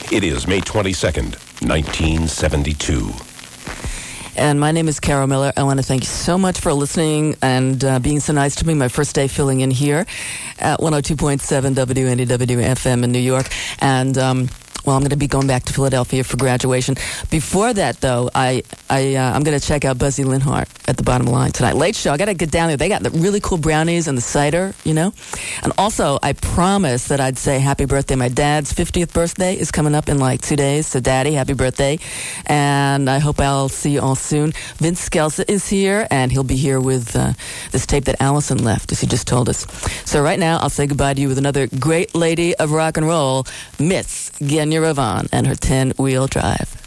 It is May 22nd, 1972. And my name is Carol Miller. I want to thank you so much for listening and being so nice to me my first day filling in here at 102.7 WNDW FM in New York. And I'm going to be going back to Philadelphia for graduation. Before that, though, I'm going to check out Buzzy Linhart at the Bottom Line tonight. Late show. I got to get down there. They got the really cool brownies and the cider, you know. And also, I promised that I'd say happy birthday. My dad's 50th birthday is coming up in like 2 days. So, Daddy, happy birthday. And I hope I'll see you all soon. Vince Scelsa is here, and he'll be here with this tape that Allison left, as he just told us. So right now, I'll say goodbye to you with another great lady of rock and roll, Miss Genya Ravon and her 10-wheel drive.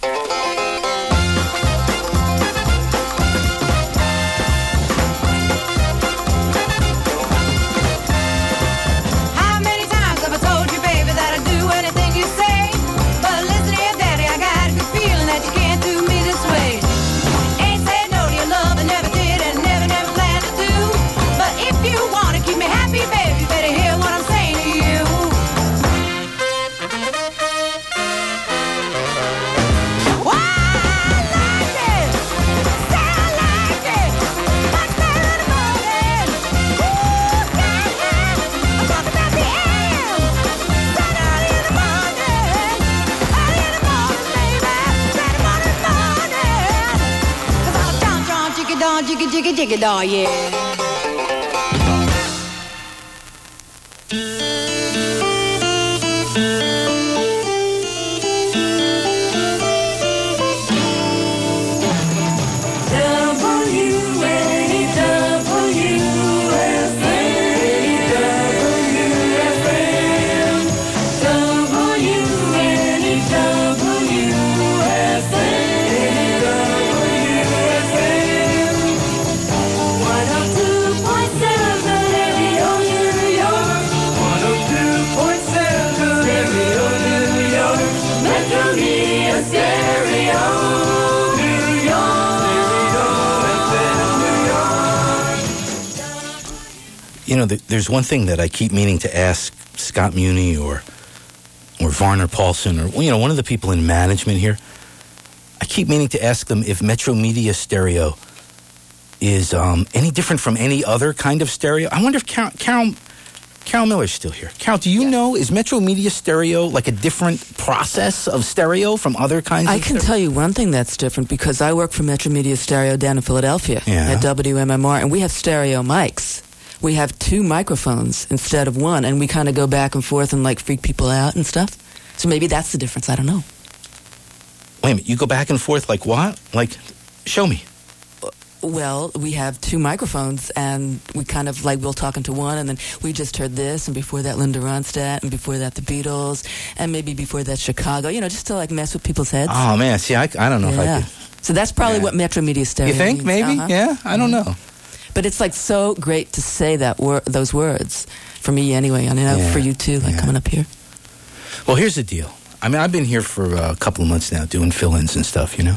How many times have I told you, baby, that I do anything you say? But listen here, Daddy, I got a good feeling that you can't do me this way. Ain't said no to your love, I never did and never planned to do. But if you want to keep me happy, baby, you better hear what I'm saying to you. Jiggy, jiggy, daw, yeah. You know, there's one thing that I keep meaning to ask Scott Muni or Varner Paulson or, you know, one of the people in management here. I keep meaning to ask them if Metro Media Stereo is any different from any other kind of stereo. I wonder if Carol Miller's still here. Carol, do you know, is Metro Media Stereo like a different process of stereo from other kinds of I can tell you one thing that's different because I work for Metro Media Stereo down in Philadelphia at WMMR, and we have stereo mics. We have 2 microphones instead of 1, and we kind of go back and forth and, like, freak people out and stuff. So maybe that's the difference. I don't know. Wait a minute. You go back and forth like what? Like, show me. Well, we have 2 microphones, and we kind of, like, we'll talk into one, and then we just heard this, and before that, Linda Ronstadt, and before that, the Beatles, and maybe before that, Chicago, you know, just to, like, mess with people's heads. Oh, man. See, I don't know if I could. So that's probably what Metro Media Stereo You think, means. maybe? Yeah? I don't know. But it's like so great to say those words for me anyway. I know for you too, like coming up here. Well, here's the deal. I mean, I've been here for a couple of months now doing fill-ins and stuff, you know.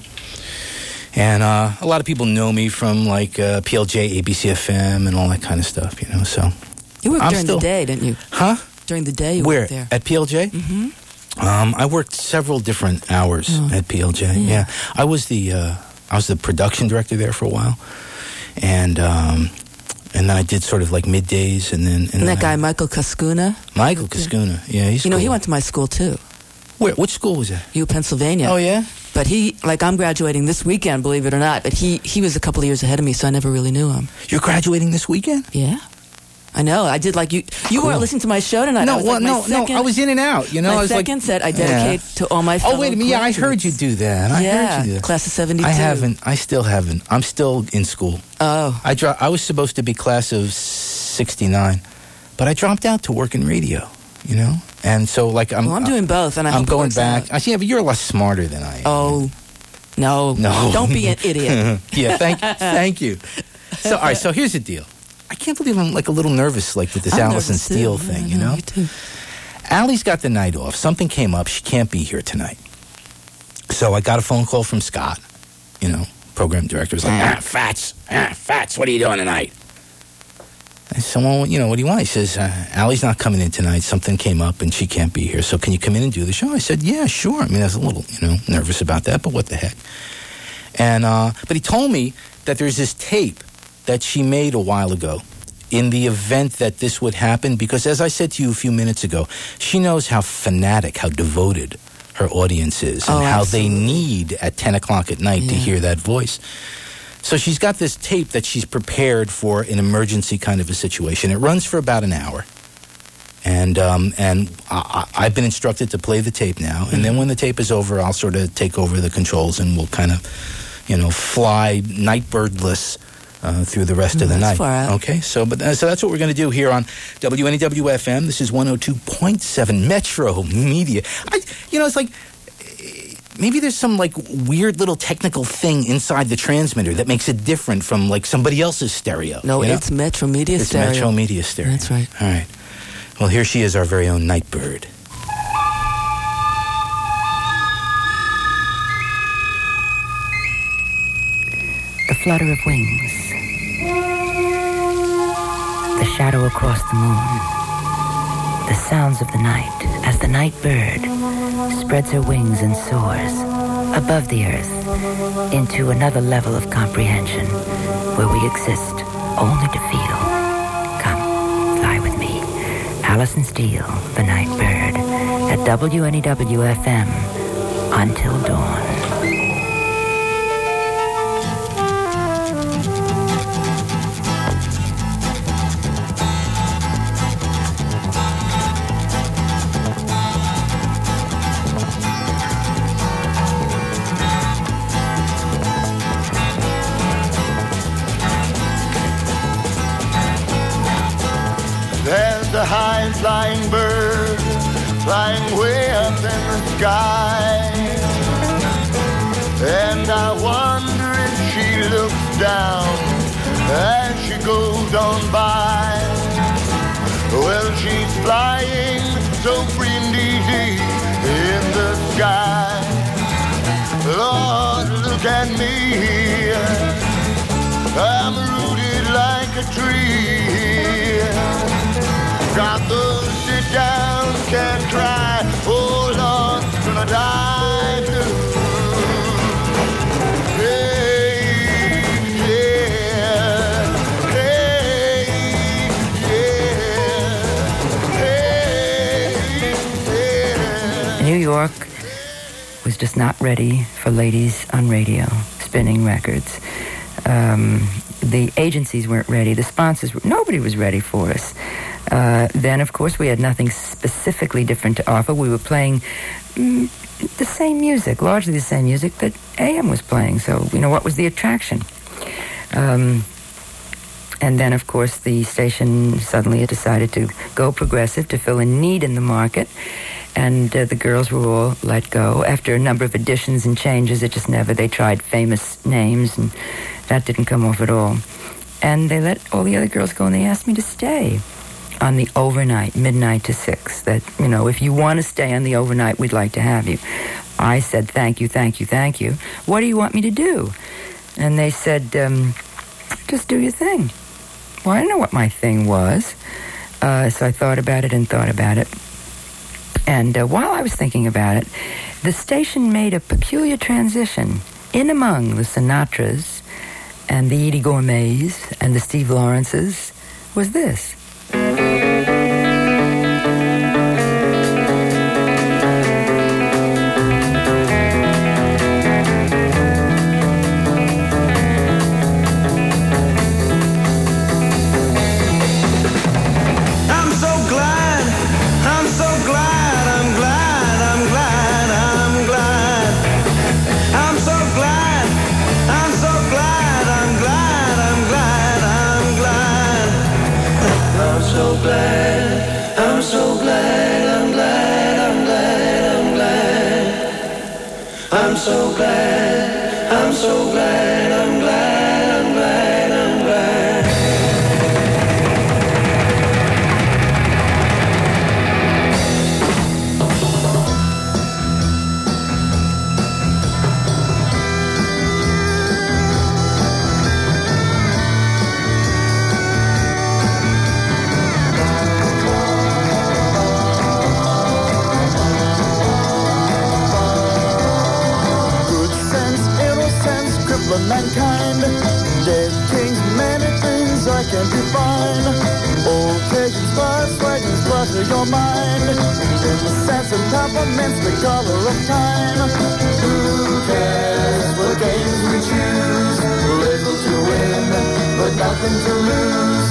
And a lot of people know me from like PLJ, ABC FM, and all that kind of stuff, you know. So you worked during the day, didn't you? Huh? During the day, you worked there at PLJ. Mm-hmm. I worked several different hours at PLJ. Yeah, I was the production director there for a while. And then I did sort of like middays, and then that guy Michael Cascuna. Michael Cascuna, yeah, he's he went to my school too. Where? Which school was that? Pennsylvania. Oh yeah. But I'm graduating this weekend, believe it or not. But he was a couple of years ahead of me, so I never really knew him. You're graduating this weekend? Yeah. I know. I did like you. You weren't listening to my show tonight. No, I was in and out. You know, my second set I dedicate to all my fellow wait a minute. Yeah, I heard you do that. I heard you do that. Class of 72. I still haven't. I'm still in school. Oh. I was supposed to be class of 69, but I dropped out to work in radio, you know? And so, like, I'm doing both, and I'm going back. I see, but you're a lot smarter than I am. Oh, no. Don't be an idiot. Yeah, thank you. So, all right, so here's the deal. I can't believe I'm like a little nervous, like with this Allison Steele thing, you know? Me too. Allie's got the night off. Something came up. She can't be here tonight. So I got a phone call from Scott, you know, program director. He's like, Fats, what are you doing tonight? I said, well, you know, what do you want? He says, Allie's not coming in tonight. Something came up and she can't be here. So can you come in and do the show? I said, yeah, sure. I mean, I was a little, nervous about that, but what the heck. And, but he told me that there's this tape that she made a while ago in the event that this would happen, because as I said to you a few minutes ago, she knows how fanatic, how devoted her audience is, and how they need at 10 o'clock at night to hear that voice. So she's got this tape that she's prepared for an emergency kind of a situation. It runs for about an hour. And I've been instructed to play the tape now. And then when the tape is over, I'll sort of take over the controls and we'll kind of, fly nightbirdless through the rest of the night. Far out. Okay, so that's what we're going to do here on WNEW-FM. This is 102.7 Metro Media. It's like... Maybe there's some, like, weird little technical thing inside the transmitter that makes it different from, like, somebody else's stereo. No, it's Metro Media Stereo. It's Metro Media Stereo. That's right. All right. Well, here she is, our very own Nightbird. The flutter of wings. The shadow across the moon. The sounds of the night as the night bird spreads her wings and soars above the earth into another level of comprehension where we exist only to feel. Come, fly with me. Alison Steele, the night bird, at WNEW-FM until dawn. There's a high-flying bird flying way up in the sky, and I wonder if she looks down as she goes on by. Well, she's flying so free and easy in the sky. Lord, look at me, I'm rooted like a tree. Got to sit down, can't cry. Oh Lord, gonna die too. Hey, yeah, hey, yeah, hey, yeah. New York was just not ready for ladies on radio, spinning records. The agencies weren't ready. The sponsors, nobody was ready for us. Then, of course, we had nothing specifically different to offer. We were playing the same music, largely the same music that AM was playing. So, what was the attraction? And then, of course, the station suddenly decided to go progressive to fill a need in the market. And the girls were all let go. After a number of additions and changes, they tried famous names, and that didn't come off at all. And they let all the other girls go, and they asked me to stay on the overnight, midnight to 6. That, if you want to stay on the overnight, we'd like to have you. I said, thank you, thank you, thank you. What do you want me to do? And they said, just do your thing. Well, I didn't know what my thing was. So I thought about it. And while I was thinking about it, the station made a peculiar transition in among the Sinatras and the Edie Gourmets and the Steve Lawrences was this. I'm so glad, I'm so glad, I'm glad, I'm glad, I'm glad. divine. Old traditions, persuasions, clutter your mind. In the sense of temperaments, the color of time. Who cares what games we choose? Little to win, but nothing to lose.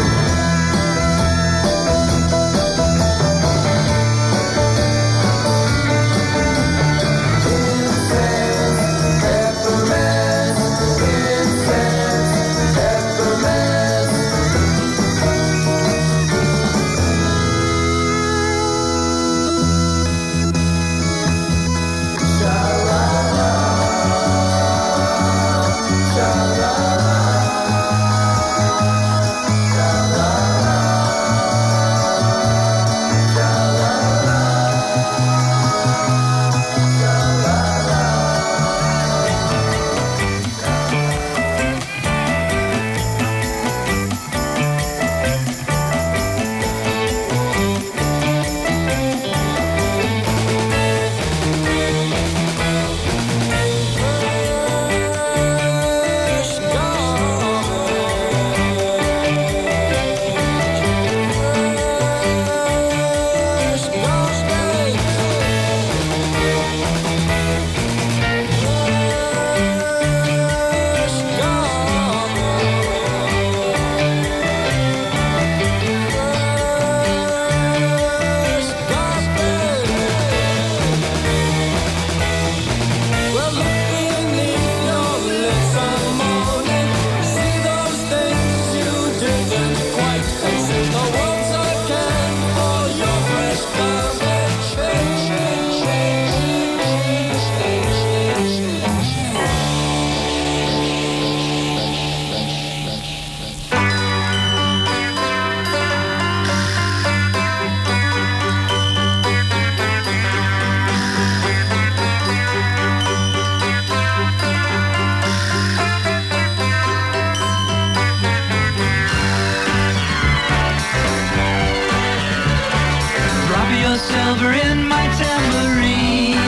silver in my tambourine.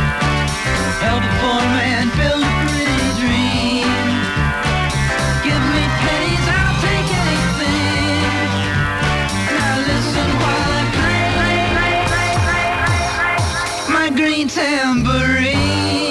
Help a poor man build a pretty dream. Give me pennies, I'll take anything. Now listen while I play my green tambourine.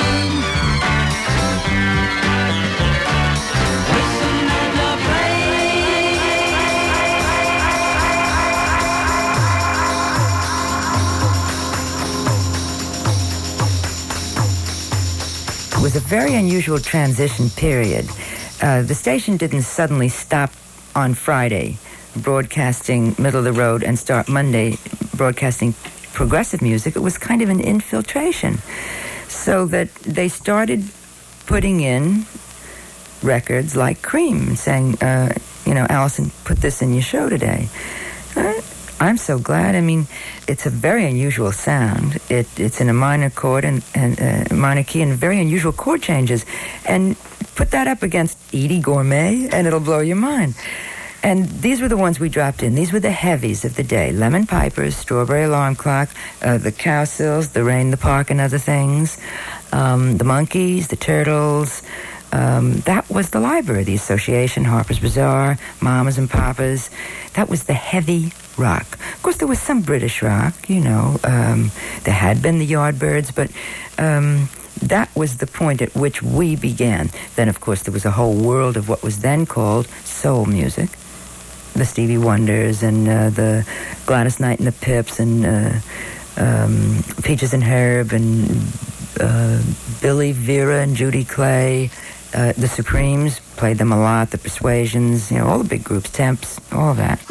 It was a very unusual transition period. The station didn't suddenly stop on Friday broadcasting middle of the road and start Monday broadcasting progressive music. It was kind of an infiltration, so that they started putting in records like Cream, saying, Allison, put this in your show today. I'm so glad. I mean, it's a very unusual sound. It's in a minor chord and minor key and very unusual chord changes. And put that up against Edie Gourmet and it'll blow your mind. And these were the ones we dropped in. These were the heavies of the day. Lemon Pipers, Strawberry Alarm Clock, the Cowsills, The Rain, the Park, and Other Things, the Monkees, the Turtles. That was the library, the Association, Harper's Bazaar, Mamas and Papas. That was the heavy rock. Of course, there was some British rock, there had been the Yardbirds, but that was the point at which we began. Then, of course, there was a whole world of what was then called soul music. The Stevie Wonders and the Gladys Knight and the Pips and Peaches and Herb and Billy, Vera and Judy Clay. The Supremes, played them a lot. The Persuasions, all the big groups, Temps, all that.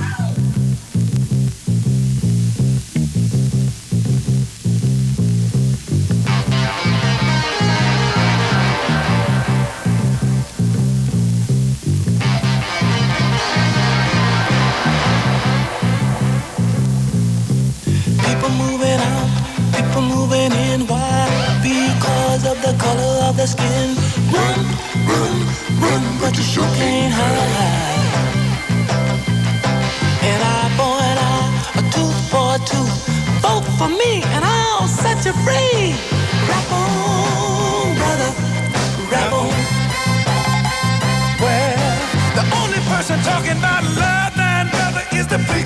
People moving out, people moving in. Why? Because of the color of the skin. Run, run, run, but you sure can't hide. An eye for an eye, a tooth for a tooth. Vote for me and I'll set you free. Rap on, brother, rap on. Well, the only person talking about love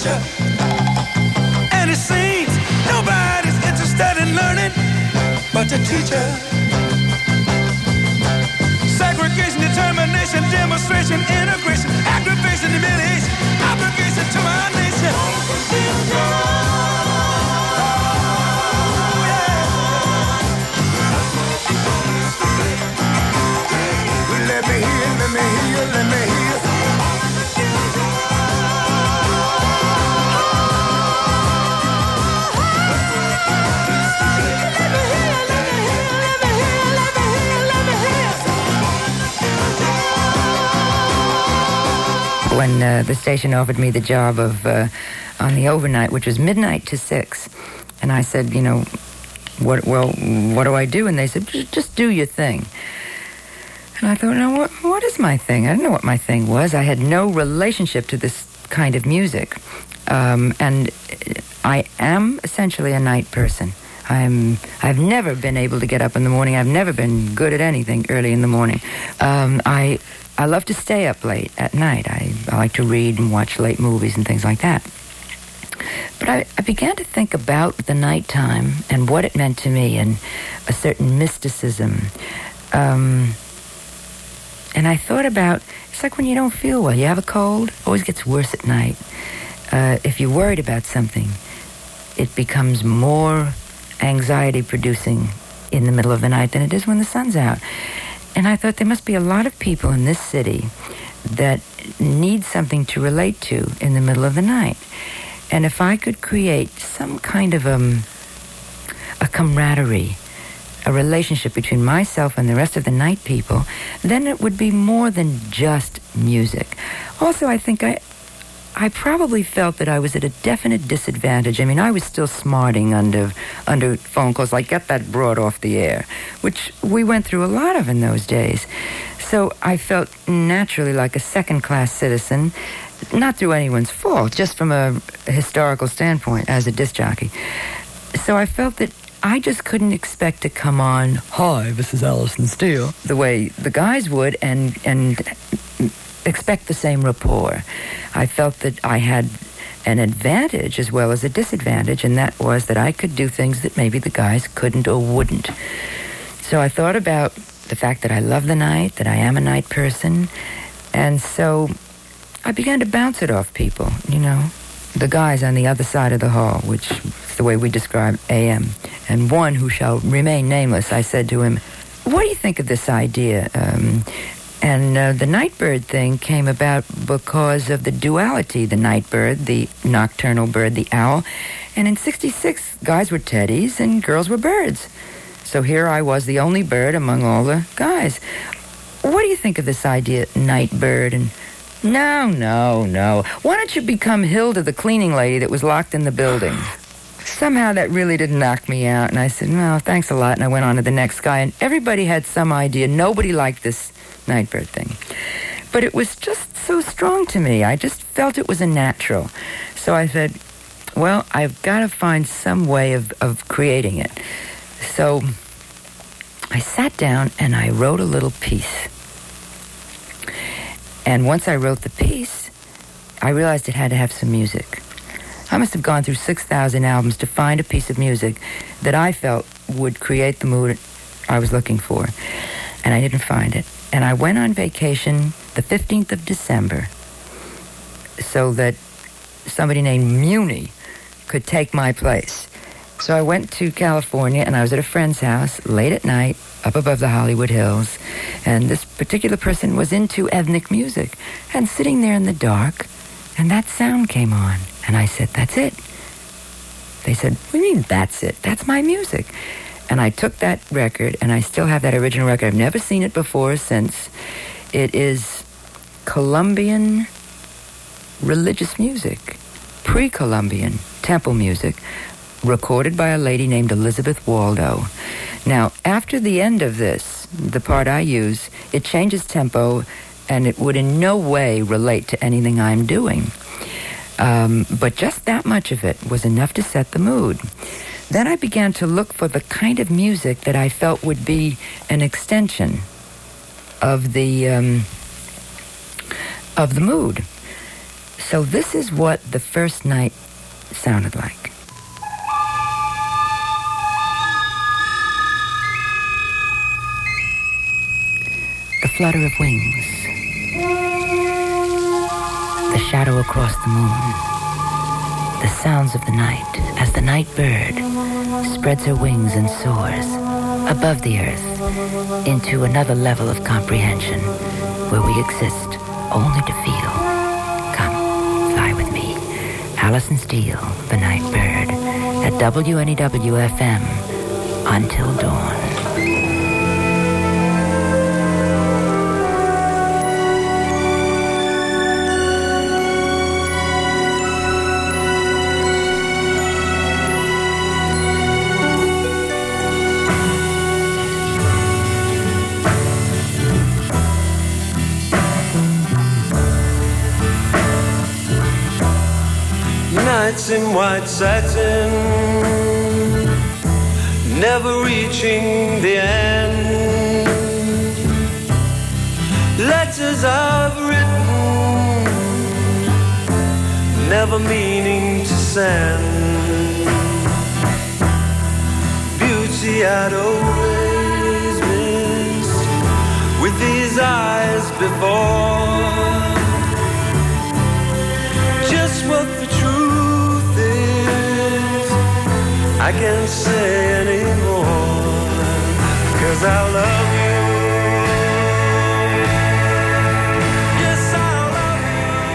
teacher. And it seems nobody's interested in learning but the teacher. Segregation, determination, demonstration, integration, aggravation, humiliation, obligation to our nation. Let me hear, let me hear, let me hear. When the station offered me the job of on the overnight, which was midnight to 6, and I said, you know, what do I do? And they said, just do your thing. And I thought, no, what is my thing? I didn't know what my thing was. I had no relationship to this kind of music. And I am essentially a night person. I've never been able to get up in the morning. I've never been good at anything early in the morning. I love to stay up late at night. I like to read and watch late movies and things like that. But I began to think about the nighttime and what it meant to me and a certain mysticism. And I thought about, it's like when you don't feel well. You have a cold, always gets worse at night. If you're worried about something, it becomes more anxiety-producing in the middle of the night than it is when the sun's out. And I thought there must be a lot of people in this city that need something to relate to in the middle of the night. And if I could create some kind of a camaraderie, a relationship between myself and the rest of the night people, then it would be more than just music. Also, I think I probably felt that I was at a definite disadvantage. I mean, I was still smarting under phone calls like, get that broad off the air, which we went through a lot of in those days. So I felt naturally like a second-class citizen, not through anyone's fault, just from a historical standpoint as a disc jockey. So I felt that I just couldn't expect to come on, hi, this is Alison Steele, the way the guys would and expect the same rapport. I felt that I had an advantage as well as a disadvantage, and that was that I could do things that maybe the guys couldn't or wouldn't. So I thought about the fact that I love the night, that I am a night person, and so I began to bounce it off people, you know, the guys on the other side of the hall, which is the way we describe AM. And one who shall remain nameless, I said to him, what do you think of this idea? And the nightbird thing came about because of the duality, the nightbird, the nocturnal bird, the owl. And in 1966, guys were teddies and girls were birds. So here I was, the only bird among all the guys. What do you think of this idea, nightbird? And no. Why don't you become Hilda, the cleaning lady that was locked in the building? Somehow that really didn't knock me out. And I said, no, thanks a lot. And I went on to the next guy. And everybody had some idea. Nobody liked this nightbird thing. But it was just so strong to me. I just felt it was a natural. So I said, well, I've got to find some way of creating it. So I sat down and I wrote a little piece. And once I wrote the piece, I realized it had to have some music. I must have gone through 6,000 albums to find a piece of music that I felt would create the mood I was looking for. And I didn't find it. And I went on vacation the 15th of December so that somebody named Muni could take my place. So I went to California, and I was at a friend's house late at night up above the Hollywood Hills. And this particular person was into ethnic music. And sitting there in the dark, and that sound came on. And I said, that's it. They said, what do you mean, that's it? That's my music. And I took that record, and I still have that original record. I've never seen it before or since. It is Colombian religious music, pre-Columbian temple music, recorded by a lady named Elizabeth Waldo. Now, after the end of this, the part I use, it changes tempo, and it would in no way relate to anything I'm doing. But just that much of it was enough to set the mood. Then I began to look for the kind of music that I felt would be an extension of the mood. So this is what the first night sounded like. The flutter of wings. The shadow across the moon. The sounds of the night as the night bird spreads her wings and soars above the earth into another level of comprehension where we exist only to feel. Come, fly with me. Alison Steele, the night bird, at WNEW-FM until dawn. Nights in white satin, never reaching the end. Letters I've written, never meaning to send. Beauty I'd always missed with these eyes before. Just what the truth is, I can't say anymore, 'cause I love you. Yes, I love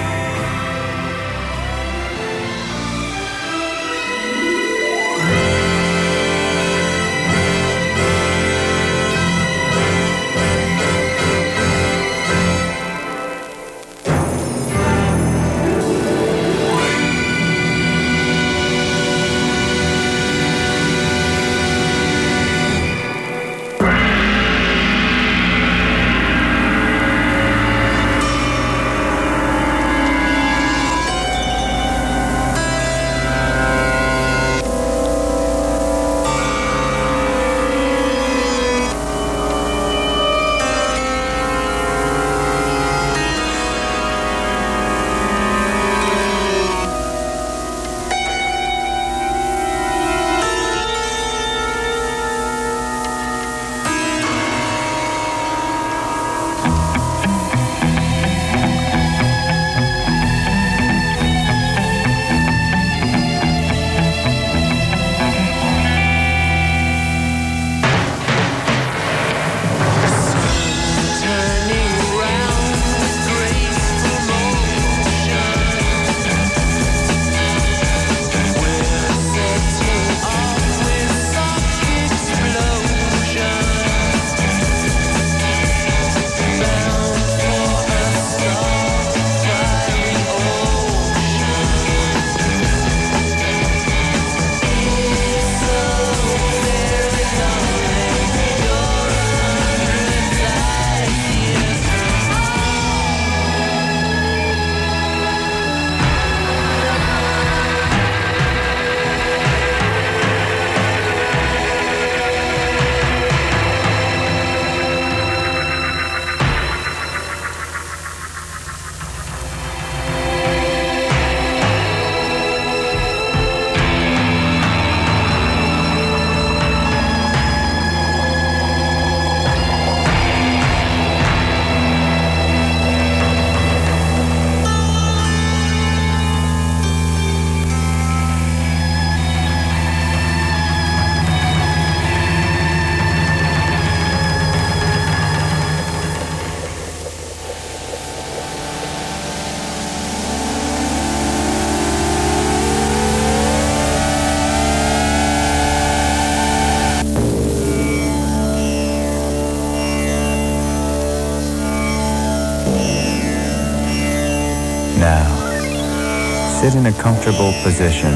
Sit in a comfortable position.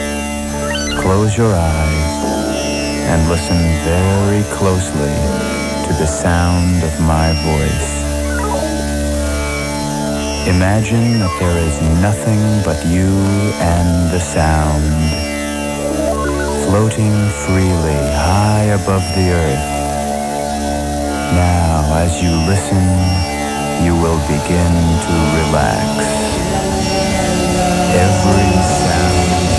Close your eyes and listen very closely to the sound of my voice. Imagine that there is nothing but you and the sound, floating freely high above the earth. Now, as you listen, you will begin to relax. every sound.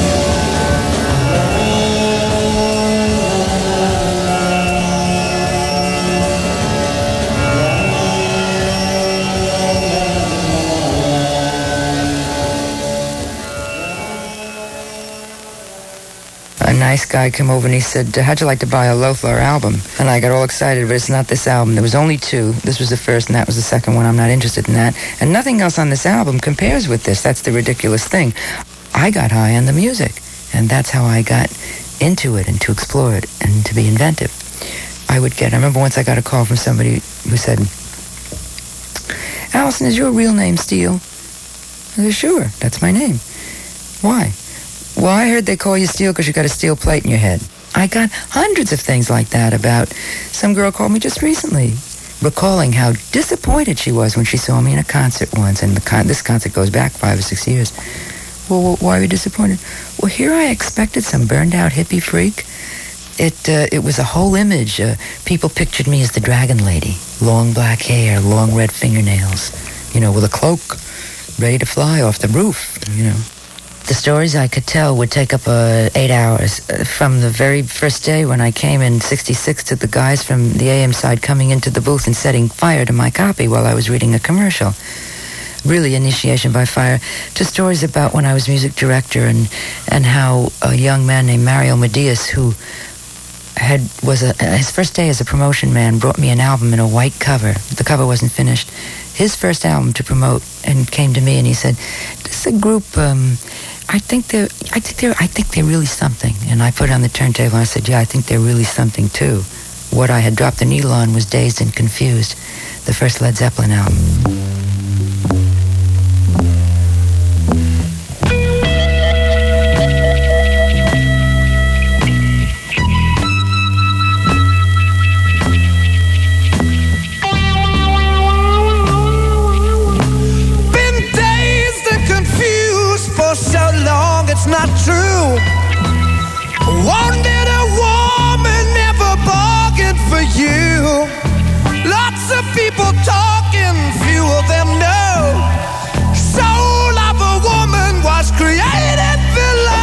A nice guy came over and he said, how'd you like to buy a Loeffler album? And I got all excited, but it's not this album. There was only two. This was the first and that was the second one. I'm not interested in that. And nothing else on this album compares with this. That's the ridiculous thing. I got high on the music, and that's how I got into it and to explore it and to be inventive. I remember once I got a call from somebody who said, Allison, is your real name Steele? I said, sure, that's my name. Why? Well, I heard they call you Steele because you got a steel plate in your head. I got hundreds of things like that about some girl called me just recently, recalling how disappointed she was when she saw me in a concert once, and this concert goes back 5 or 6 years. Well, why were you disappointed? Well, here I expected some burned-out hippie freak. It was a whole image. People pictured me as the Dragon Lady, long black hair, long red fingernails, with a cloak, ready to fly off the roof, The stories I could tell would take up 8 hours. From the very first day when I came in 66 to the guys from the AM side coming into the booth and setting fire to my copy while I was reading a commercial. Really initiation by fire. To stories about when I was music director and how a young man named Mario Medias, who his first day as a promotion man, brought me an album in a white cover. The cover wasn't finished. His first album to promote, and came to me and he said, "This is a group. I think they're really something." And I put it on the turntable and I said, "Yeah, I think they're really something too." What I had dropped the needle on was Dazed and Confused, the first Led Zeppelin album. It's not true. Wanted a woman, never bargained for you. Lots of people talking, few of them know. Soul of a woman was created below.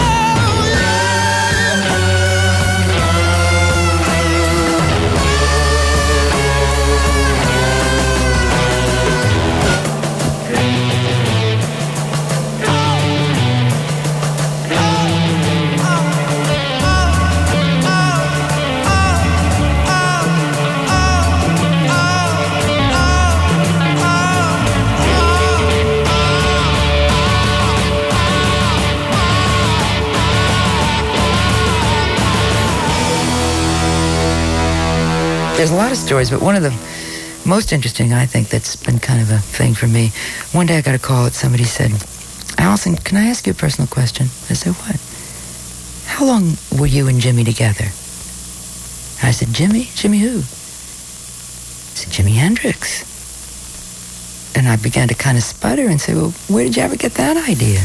There's a lot of stories, but one of the most interesting, I think, that's been kind of a thing for me. One day I got a call that somebody said, "Allison, can I ask you a personal question?" I said, "What?" "How long were you and Jimmy together?" I said, "Jimmy? Jimmy who?" I said, "Jimi Hendrix." And I began to kind of sputter and say, "Well, where did you ever get that idea?"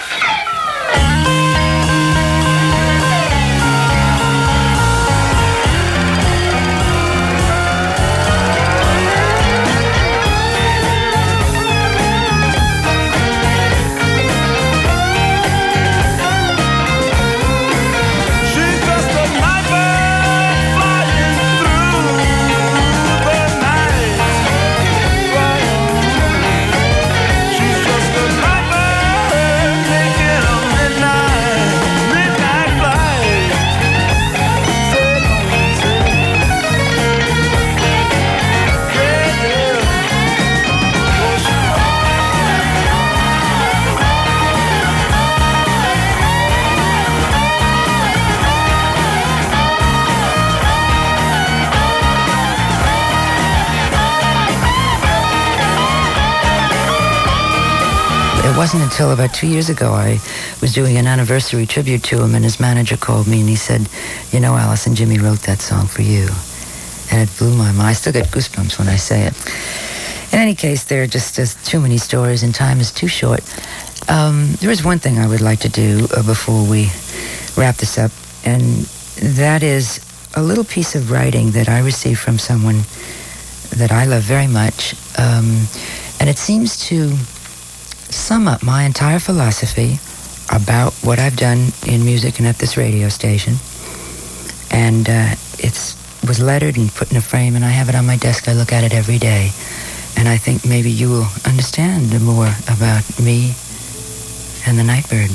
It wasn't until about 2 years ago I was doing an anniversary tribute to him, and his manager called me and he said, "You know, Allison, Jimmy wrote that song for you." And it blew my mind. I still get goosebumps when I say it. In any case, there are just too many stories and time is too short. There is one thing I would like to do before we wrap this up, and that is a little piece of writing that I received from someone that I love very much. And it seems to sum up my entire philosophy about what I've done in music and at this radio station. And it was lettered and put in a frame, and I have it on my desk. I look at it every day. And I think maybe you will understand more about me and the Nightbird.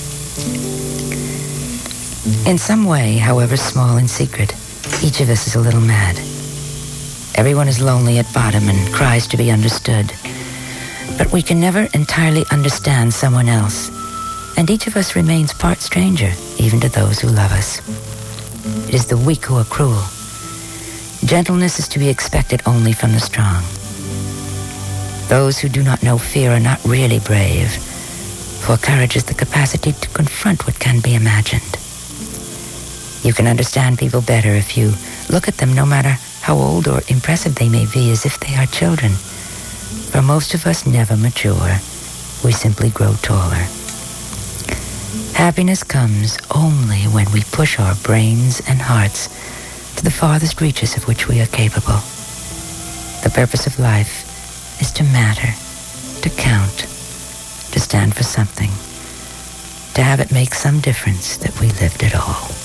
In some way, however small and secret, each of us is a little mad. Everyone is lonely at bottom and cries to be understood. But we can never entirely understand someone else. And each of us remains part stranger, even to those who love us. It is the weak who are cruel. Gentleness is to be expected only from the strong. Those who do not know fear are not really brave, for courage is the capacity to confront what can be imagined. You can understand people better if you look at them, no matter how old or impressive they may be, as if they are children. For most of us never mature. We simply grow taller. Happiness comes only when we push our brains and hearts to the farthest reaches of which we are capable. The purpose of life is to matter, to count, to stand for something, to have it make some difference that we lived at all.